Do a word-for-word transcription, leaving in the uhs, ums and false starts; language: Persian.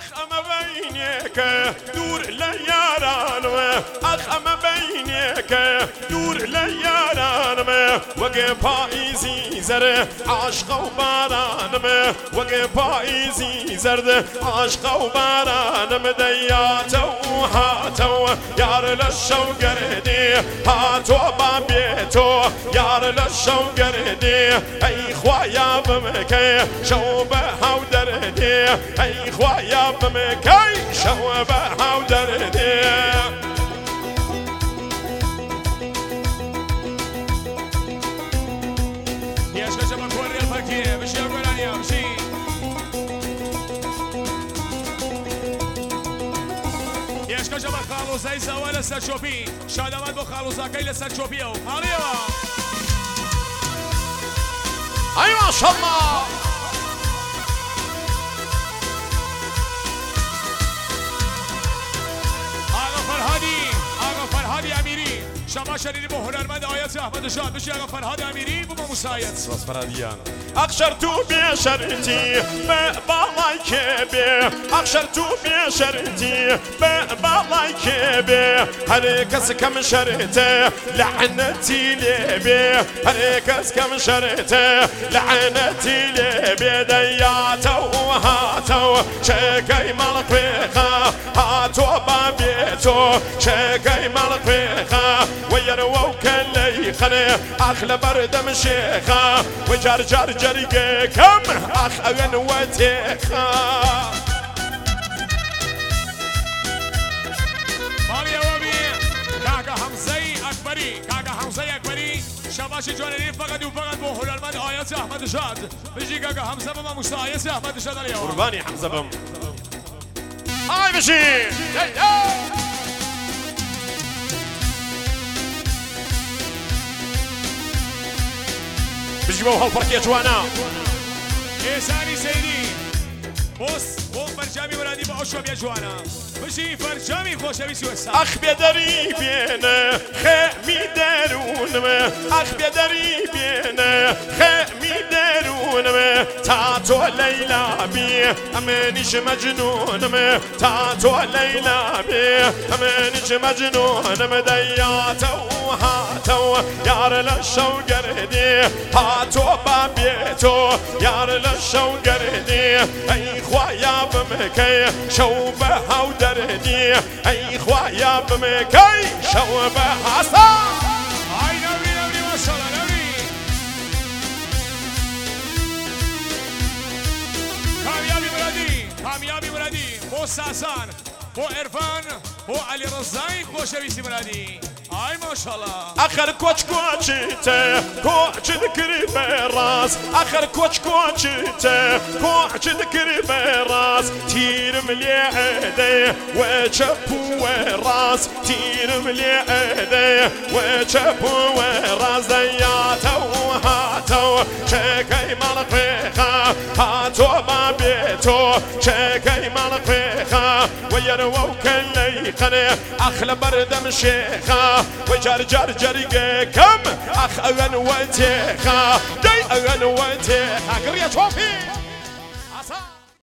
أخ أما بينك دور لياران أخ أما بينك دور لياران وقف پاییزی زر عشق و باران وقف پاییزی زرد عشق و باران دیاتو هاتو یار لشو گردی هاتو بابیتو یار لشو گردی ای خوایا بمکی شو به هاو دردی ای خوایا بمکی شو به هاو دردی خالوزای زاوە لەسەر چۆپی شادەوان بۆ خالوزاکەی لەسەر چۆپیەوە هاڵیەوە ئەی ماشەڵڵا ئاغا فەرهادی ئاغا فەرهادی ئەمیری شەما شەریری بۆ هونەرمەند ئایەت ئەحمەد شاد بشی ئاغا فەرهادی ئەمیری بۆ مامۆستایەت سپاس فەرهادیان أخشرتو بشرتي ببالاي كبي أخشرتو بشرتي ببالاي كبي هركس كم شرتي لعنتي لبي هركس كم شرتي لعنتي لبي دياتو هاتو شكاي مالقيخا هاتو بابيتو شكاي مالقيخا ويروو كلي خلي أخل بردم شيخا وجر جر جريقة كم أخ أغن وتيخا مامي وابي كاكا حمزي أكبري كاكا حمزي أكبري شباشي جوانيني فقط وفقط بو هنرمند آيات أحمد شاد بيجي كاكا حمزة بما مستعيات أحمد شاد اليوم قرباني حمزة بم هاي بشي بجيبوا هالبركية جوانا إيساني سيدي بوس بو فرجامي ولادي بأشوى بيا جوانا بجي فرجامي خوشة بيسي وسا أخ بيدري بينا خيمي دارون ما أخ بيدري بينا خيمي دارون ما تاتو ليلى بي أمانيش مجنون ما تاتو ليلى بي أمانيش مجنون ما دياتو هاتو يار لشو قردي هاتو بابيتو يار لشو قردي أي خوايا بمكي شو بهاو دردي أي خوايا بمكي شو بهاسا هاي نوري نوري ما شاء الله نوري كاميابي مرادي كاميابي مرادي بو ساسان بو عرفان بو علي رزاي خوش بيسي مرادي هاي ما شاء الله آخر کوچ کوچیته کوچ دکری براس آخر کوچ کوچیته کوچ دکری براس تیر ملیعده و چپو راس تیر ملیعده و چپو راس دیاتو هاتو چکی مالقیخا هاتو بابیتو چکی مالقیخا و یروو کلی خنه اخل بردم شیخا وجر جر جريقة كم أخ أغن وتيخا دي أغن وتيخا قرية شوفي